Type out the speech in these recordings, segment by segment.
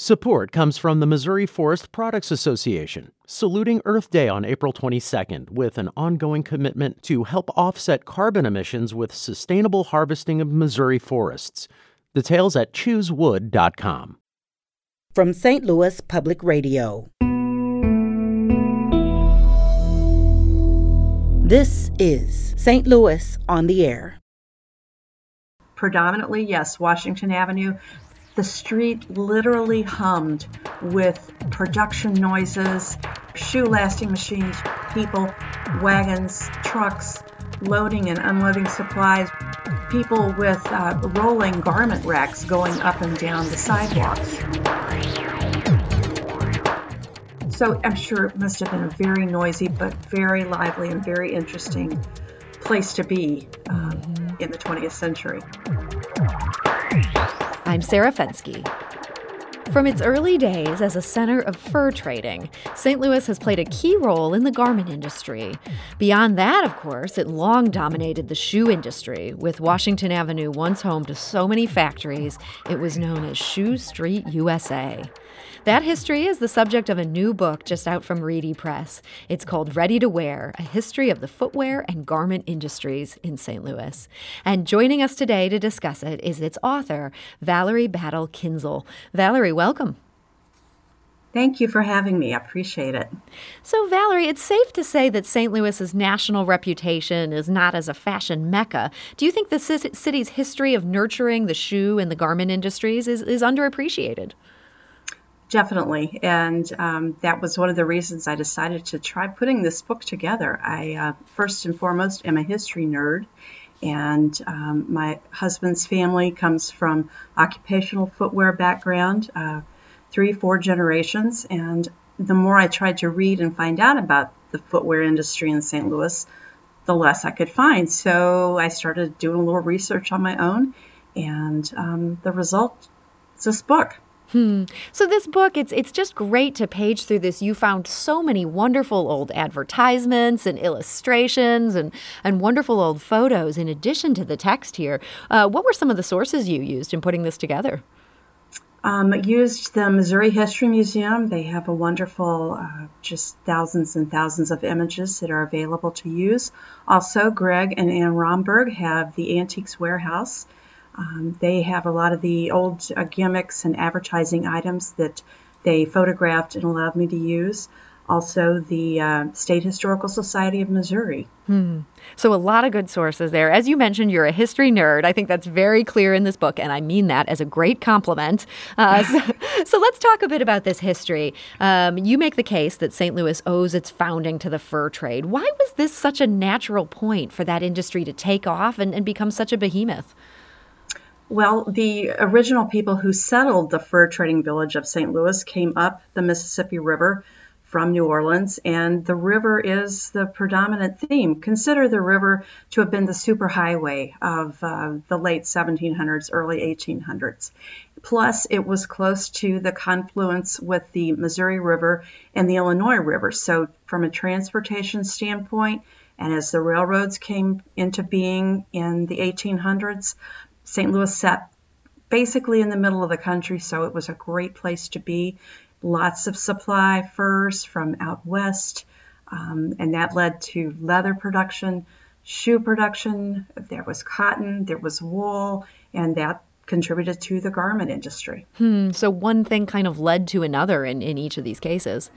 Support comes from the Missouri Forest Products Association, saluting Earth Day on April 22nd with an ongoing commitment to help offset carbon emissions with sustainable harvesting of Missouri forests. Details at choosewood.com. From St. Louis Public Radio. This is St. Louis on the Air. Predominantly, yes, Washington Avenue. The street literally hummed with production noises, shoe lasting machines, people, wagons, trucks, loading and unloading supplies, people with rolling garment racks going up and down the sidewalks. So I'm sure it must have been a very noisy but very lively and very interesting place to be in the 20th century. I'm Sarah Fenske. From its early days as a center of fur trading, St. Louis has played a key role in the garment industry. Beyond that, of course, it long dominated the shoe industry, with Washington Avenue once home to so many factories, it was known as Shoe Street, USA. That history is the subject of a new book just out from Reedy Press. It's called Ready to Wear, A History of the Footwear and Garment Industries in St. Louis. And joining us today to discuss it is its author, Valerie Battle Kinzel. Valerie, welcome. Thank you for having me. I appreciate it. So, Valerie, it's safe to say that St. Louis's national reputation is not as a fashion mecca. Do you think the city's history of nurturing the shoe and the garment industries is underappreciated? Definitely, and that was one of the reasons I decided to try putting this book together. I, first and foremost, am a history nerd, and my husband's family comes from occupational footwear background, 3-4 generations, and the more I tried to read and find out about the footwear industry in St. Louis, the less I could find. So I started doing a little research on my own, and the result is this book. So this book, it's just great to page through this. You found so many wonderful old advertisements and illustrations and wonderful old photos in addition to the text here. What were some of the sources you used in putting this together? I used the Missouri History Museum. They have a wonderful, just thousands and thousands of images that are available to use. Also, Greg and Ann Romberg have the Antiques Warehouse. They have a lot of the old gimmicks and advertising items that they photographed and allowed me to use. Also, the State Historical Society of Missouri. So a lot of good sources there. As you mentioned, you're a history nerd. I think that's very clear in this book, and I mean that as a great compliment. So let's talk a bit about this history. You make the case that St. Louis owes its founding to the fur trade. Why was this such a natural point for that industry to take off and become such a behemoth? Well, the original people who settled the fur trading village of St. Louis came up the Mississippi River from New Orleans, and the river is the predominant theme. Consider the river to have been the superhighway of the late 1700s, early 1800s. Plus, it was close to the confluence with the Missouri River and the Illinois River. So from a transportation standpoint, and as the railroads came into being in the 1800s, St. Louis sat basically in the middle of the country, so it was a great place to be. Lots of supply, furs from out west, and that led to leather production, shoe production. There was cotton, there was wool, and that contributed to the garment industry. So one thing kind of led to another in each of these cases.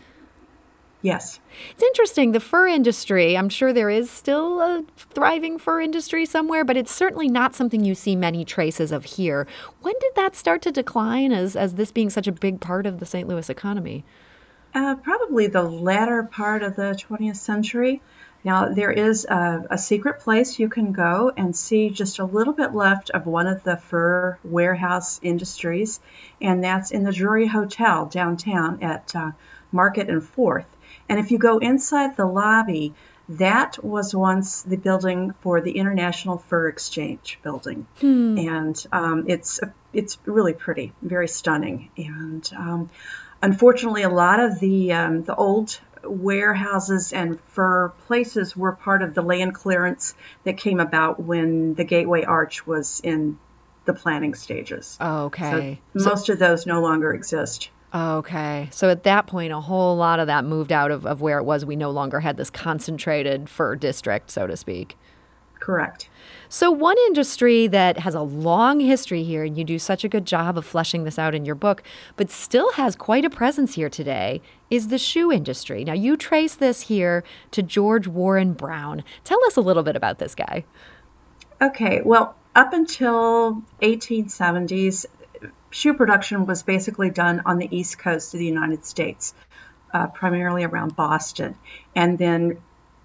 Yes. It's interesting. The fur industry, I'm sure there is still a thriving fur industry somewhere, but it's certainly not something you see many traces of here. When did that start to decline as this being such a big part of the St. Louis economy? Probably the latter part of the 20th century. Now, there is a secret place you can go and see just a little bit left of one of the fur warehouse industries, and that's in the Drury Hotel downtown at Market and 4th. And if you go inside the lobby, that was once the building for the International Fur Exchange building. And it's really pretty, very stunning. And unfortunately, a lot of the old warehouses and fur places were part of the land clearance that came about when the Gateway Arch was in the planning stages. Okay. So most of those no longer exist. Okay. So at that point, a whole lot of that moved out of where it was. We no longer had this concentrated fur district, so to speak. Correct. So one industry that has a long history here, and you do such a good job of fleshing this out in your book, but still has quite a presence here today, is the shoe industry. Now, you trace this here to George Warren Brown. Tell us a little bit about this guy. Okay, well, up until 1870s, shoe production was basically done on the East Coast of the United States, primarily around Boston. And then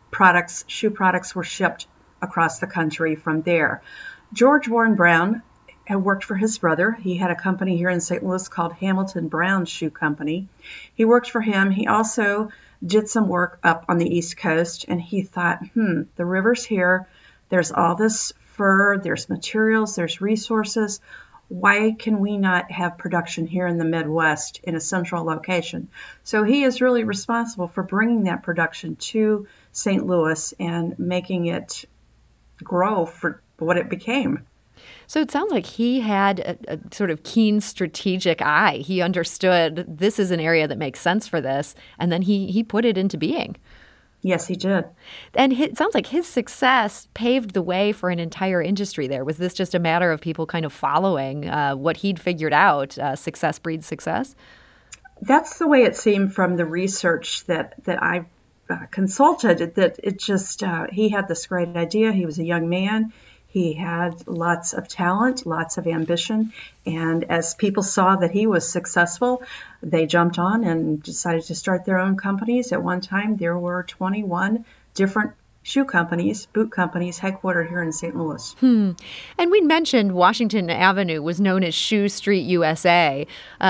shoe products were shipped across the country from there. George Warren Brown had worked for his brother. He had a company here in St. Louis called Hamilton Brown Shoe Company. He worked for him. He also did some work up on the East Coast, and he thought, the river's here. There's all this fur, there's materials, there's resources. Why can we not have production here in the Midwest in a central location? So he is really responsible for bringing that production to St. Louis and making it grow for what it became. So it sounds like he had a sort of keen strategic eye. He understood this is an area that makes sense for this, and then he put it into being. Yes, he did. And it sounds like his success paved the way for an entire industry there. Was this just a matter of people kind of following what he'd figured out, success breeds success? That's the way it seemed from the research that I consulted, that it just, he had this great idea. He was a young man. He had lots of talent, lots of ambition. And as people saw that he was successful, they jumped on and decided to start their own companies. At one time, there were 21 different shoe companies, boot companies, headquartered here in St. Louis. And we mentioned Washington Avenue was known as Shoe Street, USA.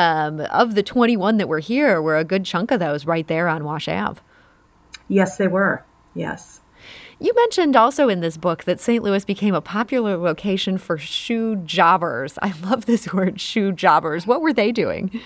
Of the 21 that were here, were a good chunk of those right there on Wash Ave. Yes, they were. Yes. You mentioned also in this book that St. Louis became a popular location for shoe jobbers. I love this word, shoe jobbers. What were they doing?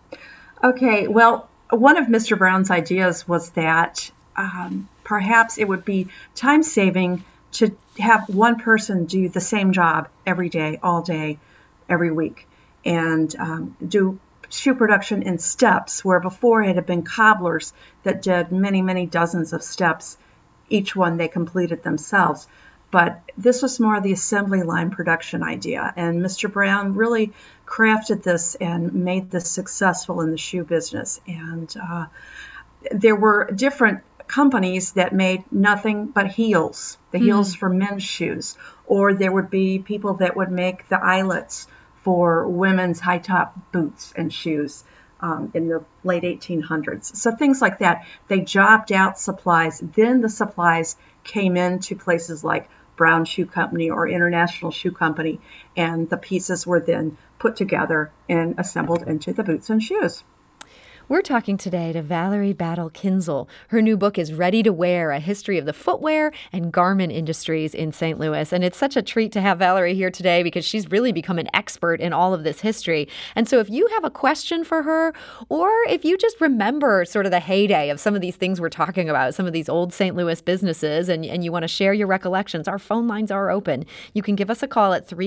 Okay, well, one of Mr. Brown's ideas was that perhaps it would be time-saving to have one person do the same job every day, all day, every week, and do shoe production in steps, where before it had been cobblers that did many, many dozens of steps. Each one they completed themselves. But this was more the assembly line production idea. And Mr. Brown really crafted this and made this successful in the shoe business. And there were different companies that made nothing but heels, the heels for men's shoes. Or there would be people that would make the eyelets for women's high-top boots and shoes in the late 1800s. So things like that. They jobbed out supplies. Then the supplies came into places like Brown Shoe Company or International Shoe Company, and the pieces were then put together and assembled into the boots and shoes. We're talking today to Valerie Battle Kinzel. Her new book is Ready to Wear, A History of the Footwear and Garment Industries in St. Louis. And it's such a treat to have Valerie here today because she's really become an expert in all of this history. And so if you have a question for her, or if you just remember sort of the heyday of some of these things we're talking about, some of these old St. Louis businesses, and you want to share your recollections, our phone lines are open. You can give us a call at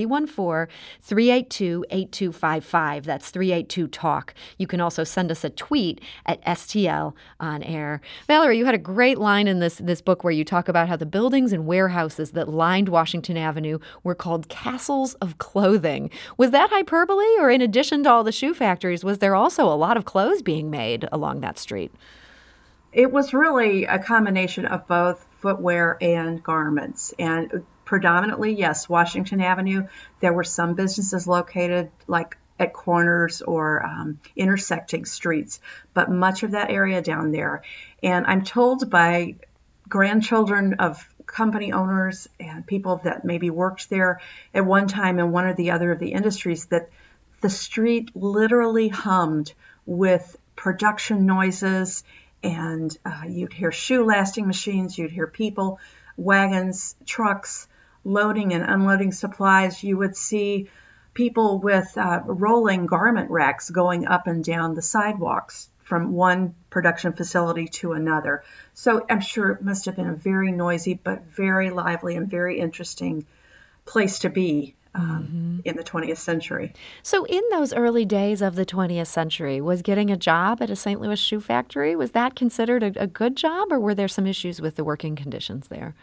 314-382-8255. That's 382-TALK. You can also send us a tweet at STL on air. Valerie, you had a great line in this book where you talk about how the buildings and warehouses that lined Washington Avenue were called castles of clothing. Was that hyperbole, or in addition to all the shoe factories, was there also a lot of clothes being made along that street? It was really a combination of both footwear and garments. And predominantly, yes, Washington Avenue, there were some businesses located like at corners or intersecting streets, but much of that area down there. And I'm told by grandchildren of company owners and people that maybe worked there at one time in one or the other of the industries that the street literally hummed with production noises, and you'd hear shoe lasting machines, you'd hear people, wagons, trucks, loading and unloading supplies. You would see people with rolling garment racks going up and down the sidewalks from one production facility to another. So I'm sure it must have been a very noisy but very lively and very interesting place to be in the 20th century. So in those early days of the 20th century, was getting a job at a St. Louis shoe factory, was that considered a good job, or were there some issues with the working conditions there?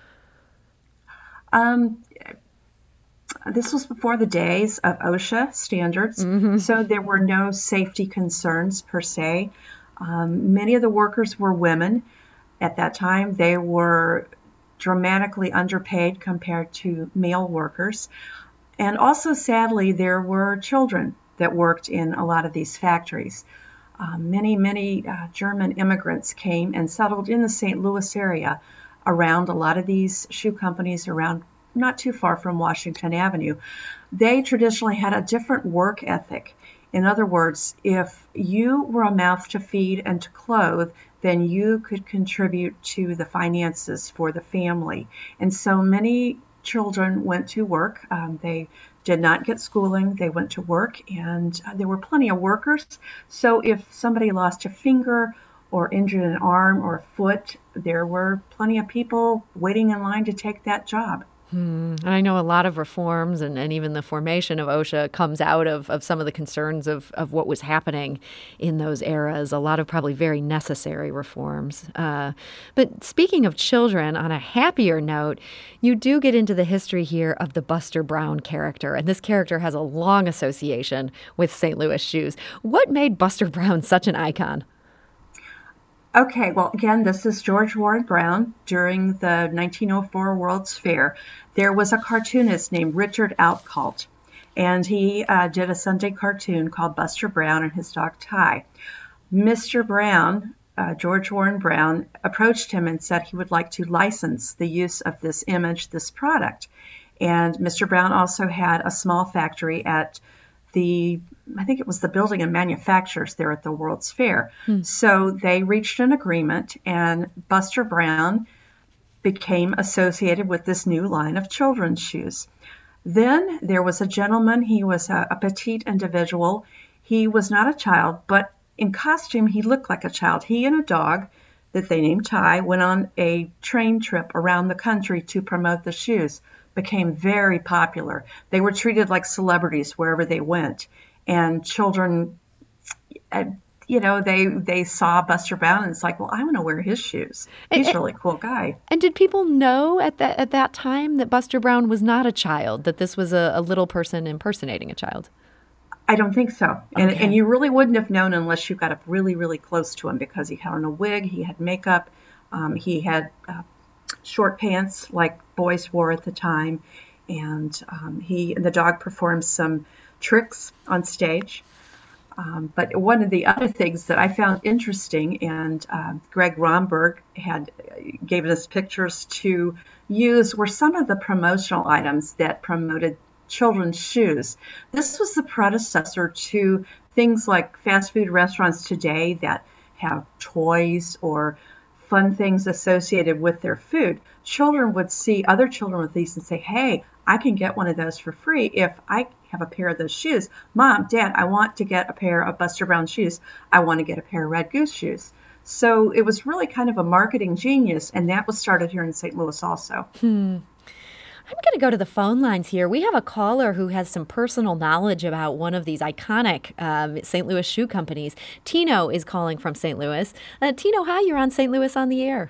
This was before the days of OSHA standards, so there were no safety concerns per se. Many of the workers were women. At that time, they were dramatically underpaid compared to male workers. And also, sadly, there were children that worked in a lot of these factories. Many German immigrants came and settled in the St. Louis area around a lot of these shoe companies around not too far from Washington Avenue. They traditionally had a different work ethic. In other words, if you were a mouth to feed and to clothe, then you could contribute to the finances for the family. And so many children went to work. They did not get schooling. They went to work, and there were plenty of workers. So if somebody lost a finger or injured an arm or a foot, there were plenty of people waiting in line to take that job. And I know a lot of reforms and even the formation of OSHA comes out of some of the concerns of what was happening in those eras, a lot of probably very necessary reforms. But speaking of children, on a happier note, you do get into the history here of the Buster Brown character, and this character has a long association with St. Louis shoes. What made Buster Brown such an icon? Okay, well, again, this is George Warren Brown. During the 1904 World's Fair, there was a cartoonist named Richard Outcault, and he did a Sunday cartoon called Buster Brown and his dog Ty. Mr. Brown, George Warren Brown, approached him and said he would like to license the use of this image, this product. And Mr. Brown also had a small factory at I think it was the Building and Manufacturers there at the World's Fair. So they reached an agreement, and Buster Brown became associated with this new line of children's shoes. Then there was a gentleman. He was a petite individual. He was not a child, but in costume, he looked like a child. He and a dog that they named Ty went on a train trip around the country to promote the shoes. Became very popular. They were treated like celebrities wherever they went. And children, they saw Buster Brown and it's like, well, I want to wear his shoes. He's a really cool guy. And did people know at that time that Buster Brown was not a child, that this was a little person impersonating a child? I don't think so. Okay. And you really wouldn't have known unless you got up really, really close to him, because he had on a wig, he had makeup, he had short pants like boys wore at the time, and he and the dog performed some tricks on stage. But one of the other things that I found interesting, and Greg Romberg gave us pictures to use, were some of the promotional items that promoted children's shoes. This was the predecessor to things like fast food restaurants today that have toys or fun things associated with their food. Children would see other children with these and say, hey, I can get one of those for free if I have a pair of those shoes. Mom, Dad, I want to get a pair of Buster Brown shoes. I want to get a pair of Red Goose shoes. So it was really kind of a marketing genius, and that was started here in St. Louis also. I'm going to go to the phone lines here. We have a caller who has some personal knowledge about one of these iconic St. Louis shoe companies. Tino is calling from St. Louis. Tino, hi, you're on St. Louis on the Air.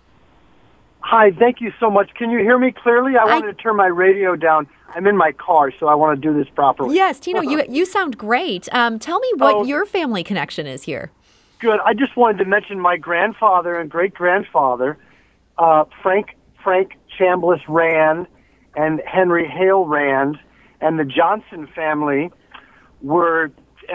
Hi, thank you so much. Can you hear me clearly? I wanted to turn my radio down. I'm in my car, so I want to do this properly. Yes, Tino, you sound great. Tell me what your family connection is here. Good. I just wanted to mention my grandfather and great-grandfather, Frank Chambliss Rand, and Henry Hale Rand, and the Johnson family were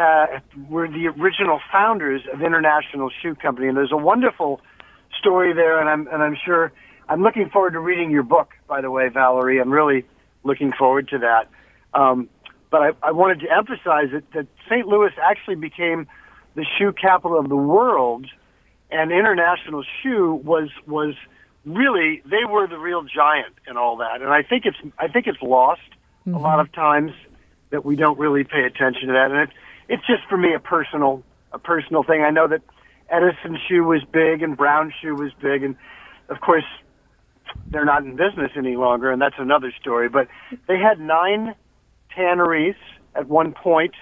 the original founders of International Shoe Company. And there's a wonderful story there, and I'm sure I'm looking forward to reading your book. By the way, Valerie, I'm really looking forward to that. But I wanted to emphasize that St. Louis actually became the shoe capital of the world, and International Shoe was really, they were the real giant in all that. And I think it's lost a lot of times that we don't really pay attention to that. And it's just for me a personal thing. I know that Edison shoe was big and Brown shoe was big, and of course they're not in business any longer, and that's another story. But they had 9 tanneries at one point.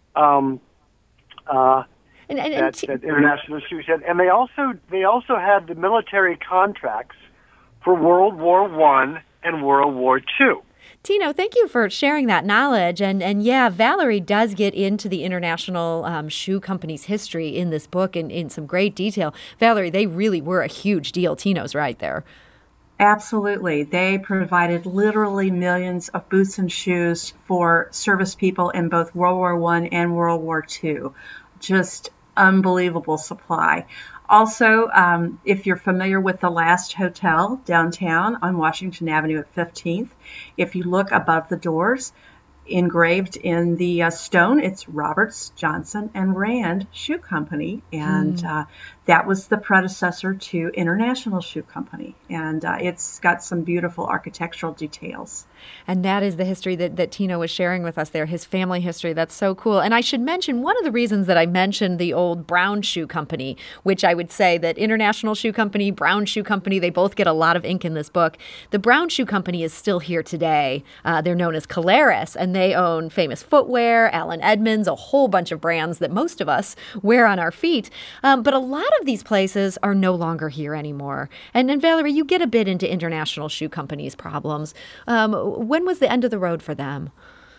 That International Shoe Shed, and they also had the military contracts for World War I and World War II. Tino, thank you for sharing that knowledge. And yeah, Valerie does get into the International Shoe Company's history in this book in some great detail. Valerie, they really were a huge deal. Tino's right there. Absolutely. They provided literally millions of boots and shoes for service people in both World War I and World War II. Just unbelievable supply. Also, if you're familiar with the Last Hotel downtown on Washington Avenue at 15th, if you look above the doors, engraved in the stone, it's Roberts, Johnson, and Rand Shoe Company, and that was the predecessor to International Shoe Company, and it's got some beautiful architectural details. And that is the history that Tino was sharing with us there, his family history. That's so cool. And I should mention, one of the reasons that I mentioned the old Brown Shoe Company, which I would say that International Shoe Company, Brown Shoe Company, they both get a lot of ink in this book. The Brown Shoe Company is still here today. They're known as Caleres, and they own Famous Footwear, Allen Edmonds, a whole bunch of brands that most of us wear on our feet. But a lot of these places are no longer here anymore. And Valerie, you get a bit into International Shoe Company's problems. When was the end of the road for them?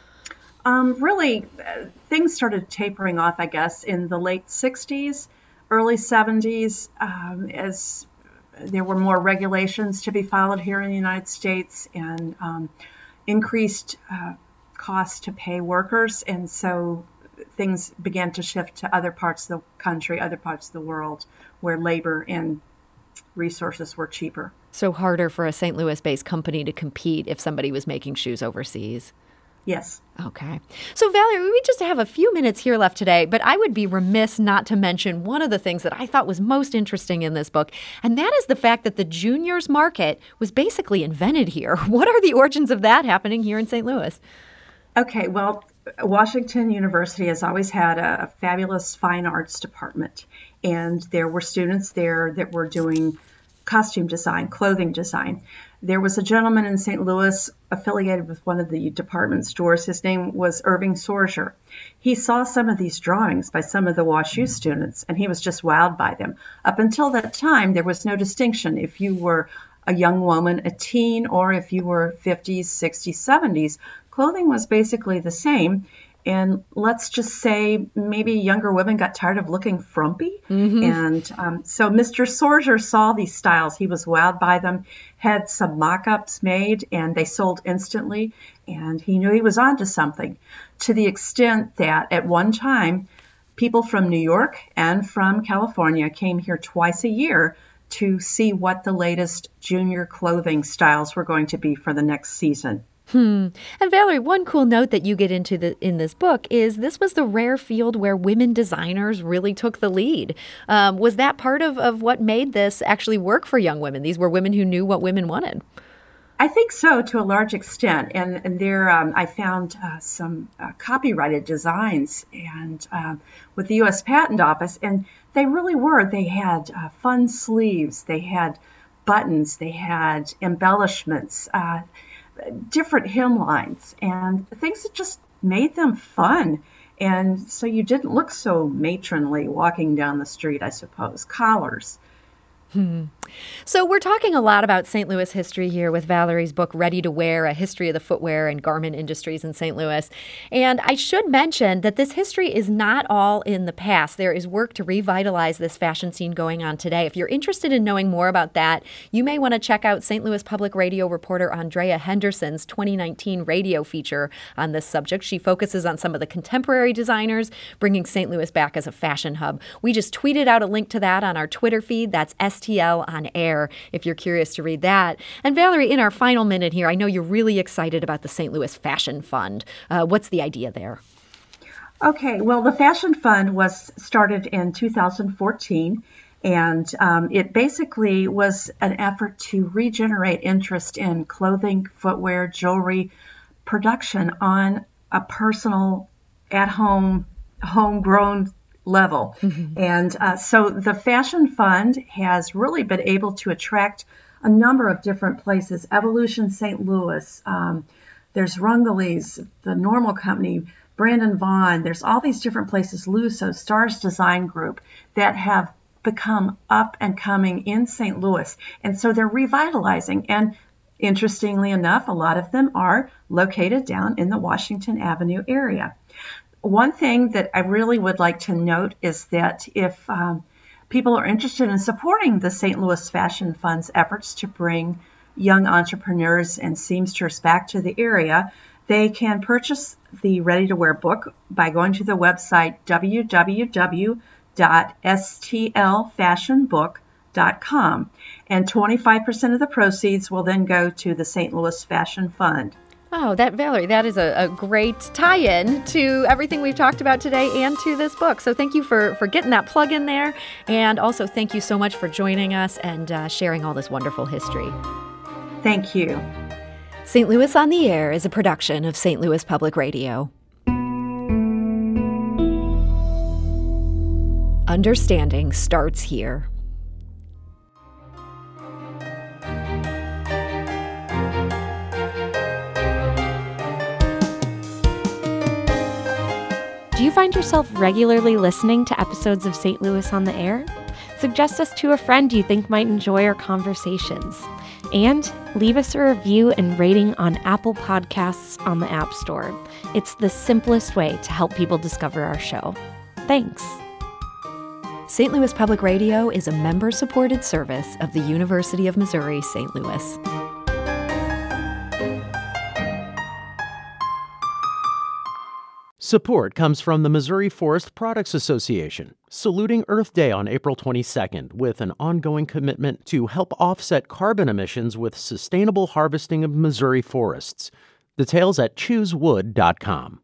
Really, things started tapering off, I guess, in the late 60s, early 70s, as there were more regulations to be followed here in the United States and increased costs to pay workers. And so things began to shift to other parts of the country, other parts of the world, where labor and resources were cheaper. So harder for a St. Louis-based company to compete if somebody was making shoes overseas. Yes. Okay. So Valerie, we just have a few minutes here left today, but I would be remiss not to mention one of the things that I thought was most interesting in this book, and that is the fact that the juniors market was basically invented here. What are the origins of that happening here in St. Louis? Okay, well, Washington University has always had a fabulous fine arts department, and there were students there that were doing costume design, clothing design. There was a gentleman in St. Louis affiliated with one of the department stores. His name was Irving Sorger. He saw some of these drawings by some of the WashU students, and he was just wowed by them. Up until that time, there was no distinction if you were a young woman, a teen, or if you were 50s, 60s, 70s. Clothing was basically the same. And let's just say maybe younger women got tired of looking frumpy. And so Mr. Sorger saw these styles. He was wowed by them, had some mock-ups made, and they sold instantly. And he knew he was onto something, to the extent that at one time, people from New York and from California came here twice a year to see what the latest junior clothing styles were going to be for the next season. And Valerie, one cool note that you get into in this book is this was the rare field where women designers really took the lead. Was that part of what made this actually work for young women? These were women who knew what women wanted. I think so, to a large extent. And there, I found some copyrighted designs and with the U.S. Patent Office, and they really were. They had fun sleeves, they had buttons, they had embellishments, different hemlines, and things that just made them fun. And so you didn't look so matronly walking down the street, I suppose. Collars. So we're talking a lot about St. Louis history here with Valerie's book, Ready to Wear, A History of the Footwear and Garment Industries in St. Louis. And I should mention that this history is not all in the past. There is work to revitalize this fashion scene going on today. If you're interested in knowing more about that, you may want to check out St. Louis Public Radio reporter Andrea Henderson's 2019 radio feature on this subject. She focuses on some of the contemporary designers, bringing St. Louis back as a fashion hub. We just tweeted out a link to that on our Twitter feed. That's STL on air, if you're curious to read that. And Valerie, in our final minute here, I know you're really excited about the St. Louis Fashion Fund. What's the idea there? Okay, well, the Fashion Fund was started in 2014, and it basically was an effort to regenerate interest in clothing, footwear, jewelry production on a personal, at-home, homegrown level. And so the Fashion Fund has really been able to attract a number of different places. Evolution St. Louis, there's Rungalese, the Normal Company, Brandon Vaughn. There's all these different places, Luso, Stars Design Group, that have become up and coming in St. Louis. And so they're revitalizing. And interestingly enough, a lot of them are located down in the Washington Avenue area. One thing that I really would like to note is that if people are interested in supporting the St. Louis Fashion Fund's efforts to bring young entrepreneurs and seamsters back to the area, they can purchase the ready-to-wear book by going to the website www.stlfashionbook.com, and 25% of the proceeds will then go to the St. Louis Fashion Fund. Oh, Valerie, that is a great tie-in to everything we've talked about today and to this book. So thank you for getting that plug in there. And also thank you so much for joining us and sharing all this wonderful history. Thank you. St. Louis on the Air is a production of St. Louis Public Radio. Understanding starts here. Do you find yourself regularly listening to episodes of St. Louis on the Air? Suggest us to a friend you think might enjoy our conversations. And leave us a review and rating on Apple Podcasts on the App Store. It's the simplest way to help people discover our show. Thanks. St. Louis Public Radio is a member-supported service of the University of Missouri, St. Louis. Support comes from the Missouri Forest Products Association, saluting Earth Day on April 22nd with an ongoing commitment to help offset carbon emissions with sustainable harvesting of Missouri forests. Details at choosewood.com.